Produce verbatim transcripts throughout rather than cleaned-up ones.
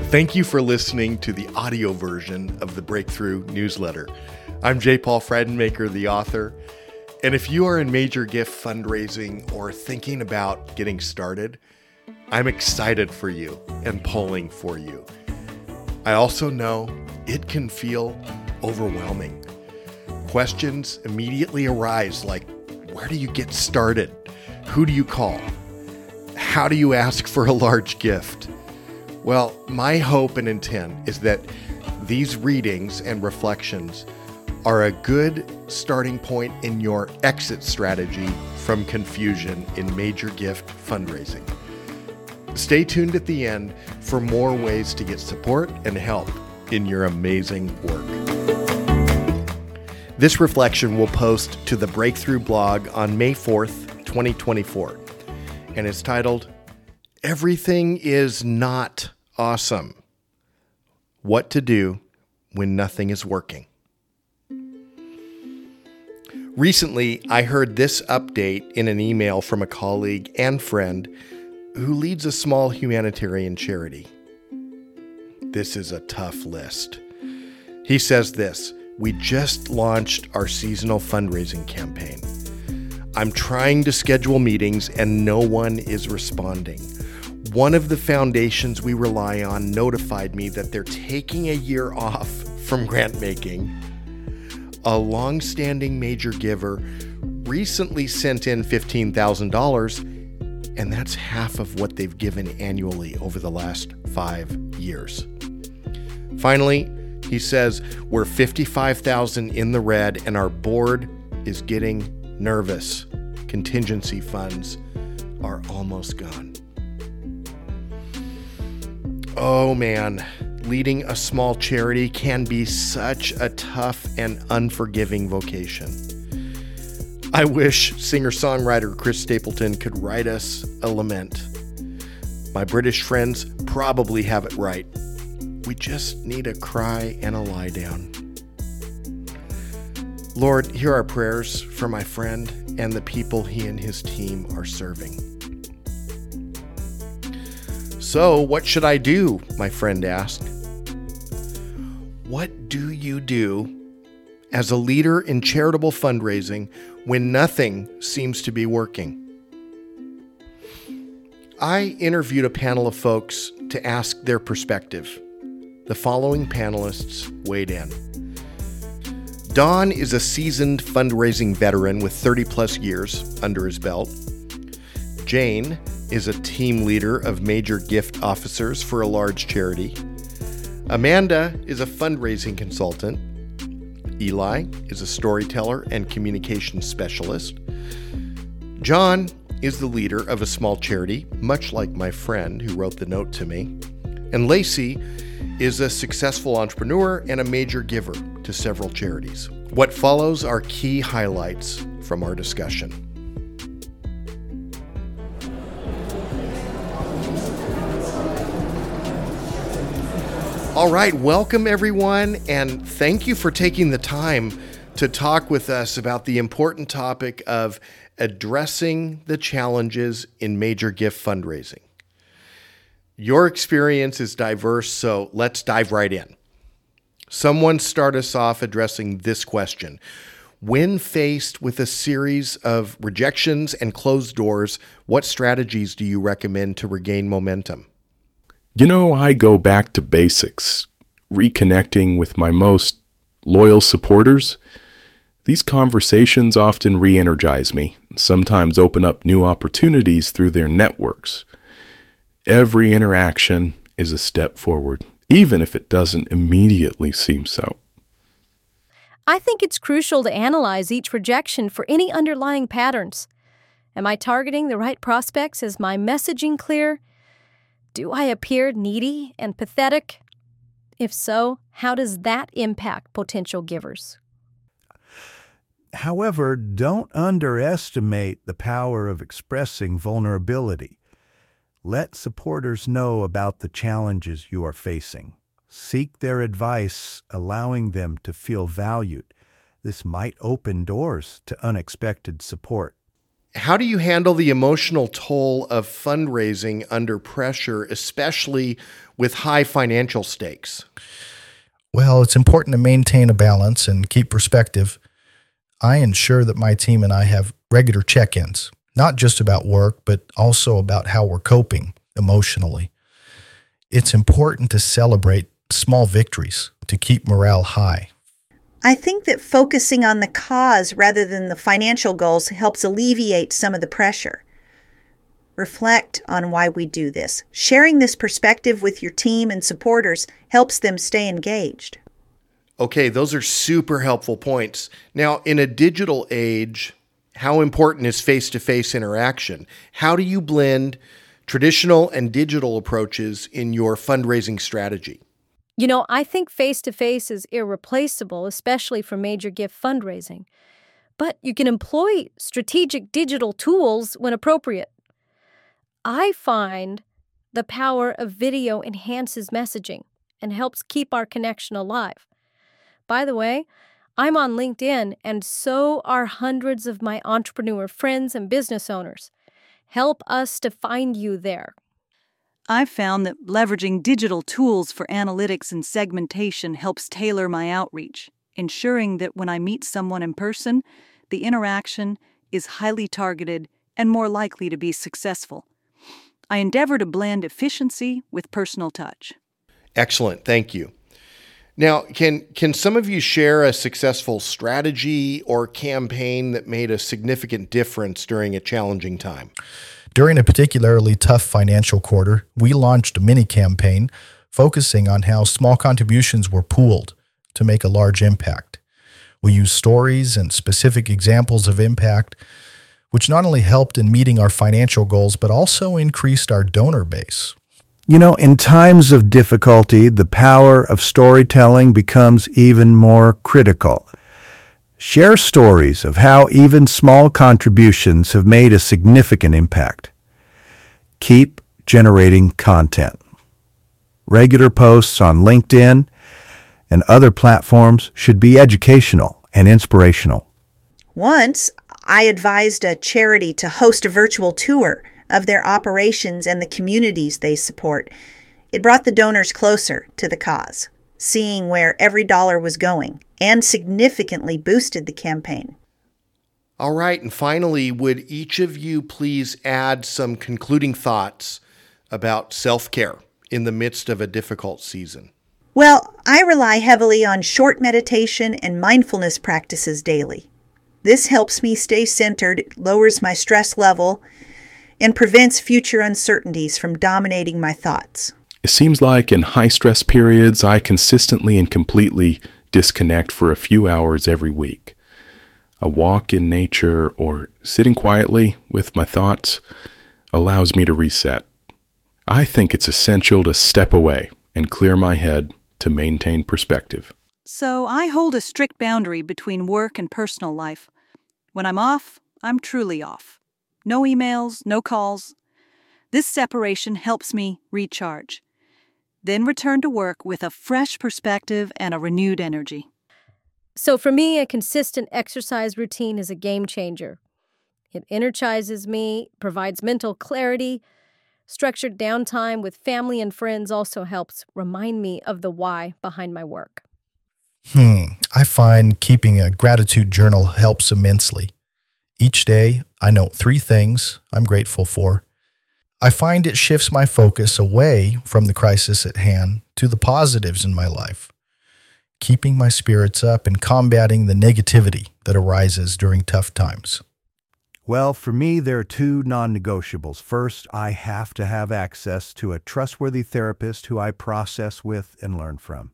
Thank you for listening to the audio version of the Breakthrough newsletter. I'm J. Paul Friedenmaker, the author. And if you are in major gift fundraising or thinking about getting started, I'm excited for you and pulling for you. I also know it can feel overwhelming. Questions immediately arise like, where do you get started? Who do you call? How do you ask for a large gift? Well, my hope and intent is that these readings and reflections are a good starting point in your exit strategy from confusion in major gift fundraising. Stay tuned at the end for more ways to get support and help in your amazing work. This reflection will post to the Breakthrough blog on May fourth, twenty twenty-four, and it's titled, Everything is Not Awesome. What to do when nothing is working. Recently, I heard this update in an email from a colleague and friend who leads a small humanitarian charity. This is a tough list. He says this, we just launched our seasonal fundraising campaign. I'm trying to schedule meetings and no one is responding. One of the foundations we rely on notified me that they're taking a year off from grant making. A long-standing major giver recently sent in fifteen thousand dollars, and that's half of what they've given annually over the last five years. Finally, he says, we're fifty-five thousand dollars in the red and our board is getting nervous. Contingency funds are almost gone. Oh man, leading a small charity can be such a tough and unforgiving vocation. I wish singer-songwriter Chris Stapleton could write us a lament. My British friends probably have it right. We just need a cry and a lie down. Lord, hear our prayers for my friend and the people he and his team are serving. So, what should I do? My friend asked. What do you do as a leader in charitable fundraising when nothing seems to be working? I interviewed a panel of folks to ask their perspective. The following panelists weighed in. Don is a seasoned fundraising veteran with thirty plus years under his belt. Jane is a team leader of major gift officers for a large charity. Amanda is a fundraising consultant. Eli is a storyteller and communications specialist. John is the leader of a small charity, much like my friend who wrote the note to me. And Lacey is a successful entrepreneur and a major giver to several charities. What follows are key highlights from our discussion. All right, welcome everyone, and thank you for taking the time to talk with us about the important topic of addressing the challenges in major gift fundraising. Your experience is diverse, so let's dive right in. Someone start us off addressing this question. When faced with a series of rejections and closed doors, what strategies do you recommend to regain momentum? You know, I go back to basics, reconnecting with my most loyal supporters. These conversations often re-energize me, and sometimes open up new opportunities through their networks. Every interaction is a step forward, even if it doesn't immediately seem so. I think it's crucial to analyze each rejection for any underlying patterns. Am I targeting the right prospects? Is my messaging clear? Do I appear needy and pathetic? If so, how does that impact potential givers? However, don't underestimate the power of expressing vulnerability. Let supporters know about the challenges you are facing. Seek their advice, allowing them to feel valued. This might open doors to unexpected support. How do you handle the emotional toll of fundraising under pressure, especially with high financial stakes? Well, it's important to maintain a balance and keep perspective. I ensure that my team and I have regular check-ins, not just about work, but also about how we're coping emotionally. It's important to celebrate small victories to keep morale high. I think that focusing on the cause rather than the financial goals helps alleviate some of the pressure. Reflect on why we do this. Sharing this perspective with your team and supporters helps them stay engaged. Okay, those are super helpful points. Now, in a digital age, how important is face-to-face interaction? How do you blend traditional and digital approaches in your fundraising strategy? You know, I think face-to-face is irreplaceable, especially for major gift fundraising. But you can employ strategic digital tools when appropriate. I find the power of video enhances messaging and helps keep our connection alive. By the way, I'm on LinkedIn, and so are hundreds of my entrepreneur friends and business owners. Help us to find you there. I've found that leveraging digital tools for analytics and segmentation helps tailor my outreach, ensuring that when I meet someone in person, the interaction is highly targeted and more likely to be successful. I endeavor to blend efficiency with personal touch. Excellent. Thank you. Now, can can some of you share a successful strategy or campaign that made a significant difference during a challenging time? During a particularly tough financial quarter, we launched a mini campaign focusing on how small contributions were pooled to make a large impact. We used stories and specific examples of impact, which not only helped in meeting our financial goals, but also increased our donor base. You know, in times of difficulty, the power of storytelling becomes even more critical. Share stories of how even small contributions have made a significant impact. Keep generating content. Regular posts on LinkedIn and other platforms should be educational and inspirational. Once, I advised a charity to host a virtual tour of their operations and the communities they support. It brought the donors closer to the cause, seeing where every dollar was going, and significantly boosted the campaign. All right, and finally, would each of you please add some concluding thoughts about self-care in the midst of a difficult season? Well, I rely heavily on short meditation and mindfulness practices daily. This helps me stay centered, lowers my stress level, and prevents future uncertainties from dominating my thoughts. It seems like in high-stress periods, I consistently and completely disconnect for a few hours every week. A walk in nature or sitting quietly with my thoughts allows me to reset. I think it's essential to step away and clear my head to maintain perspective. So I hold a strict boundary between work and personal life. When I'm off, I'm truly off. No emails, no calls. This separation helps me recharge. Then return to work with a fresh perspective and a renewed energy. So for me, a consistent exercise routine is a game changer. It energizes me, provides mental clarity. Structured downtime with family and friends also helps remind me of the why behind my work. Hmm, I find keeping a gratitude journal helps immensely. Each day, I note three things I'm grateful for. I find it shifts my focus away from the crisis at hand to the positives in my life, keeping my spirits up and combating the negativity that arises during tough times. Well, for me, there are two non-negotiables. First, I have to have access to a trustworthy therapist who I process with and learn from.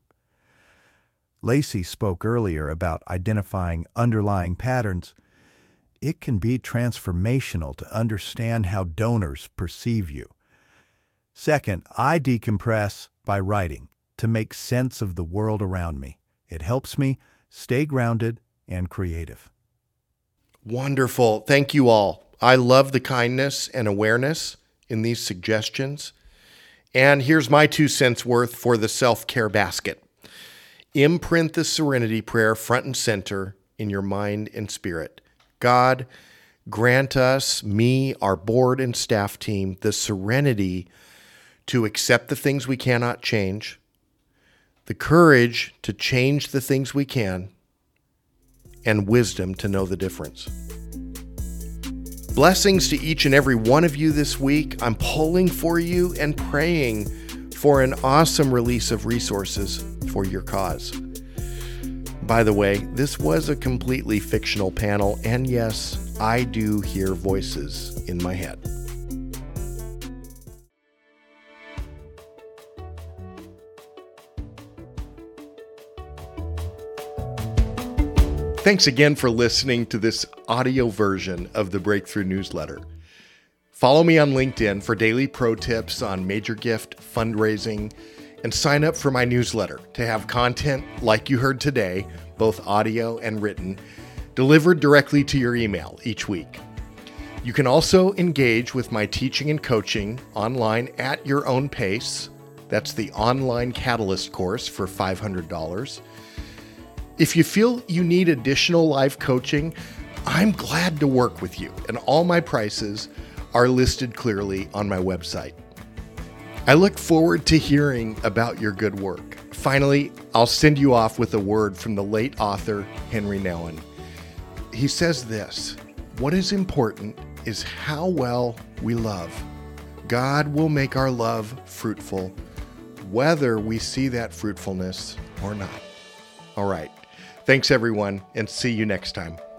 Lacey spoke earlier about identifying underlying patterns. It can be transformational to understand how donors perceive you. Second, I decompress by writing to make sense of the world around me. It helps me stay grounded and creative. Wonderful. Thank you all. I love the kindness and awareness in these suggestions. And here's my two cents worth for the self-care basket. Imprint the Serenity Prayer front and center in your mind and spirit. God, grant us, me, our board and staff team, the serenity to accept the things we cannot change, the courage to change the things we can, and wisdom to know the difference. Blessings to each and every one of you this week. I'm pulling for you and praying for an awesome release of resources for your cause. By the way, this was a completely fictional panel, and yes, I do hear voices in my head. Thanks again for listening to this audio version of the Breakthrough Newsletter. Follow me on LinkedIn for daily pro tips on major gift fundraising, and sign up for my newsletter to have content like you heard today, both audio and written, delivered directly to your email each week. You can also engage with my teaching and coaching online at your own pace. That's the online Catalyst course for five hundred dollars. If you feel you need additional live coaching, I'm glad to work with you, and all my prices are listed clearly on my website. I look forward to hearing about your good work. Finally, I'll send you off with a word from the late author Henry Nouwen. He says this: what is important is how well we love. God will make our love fruitful, whether we see that fruitfulness or not. All right. Thanks, everyone, and see you next time.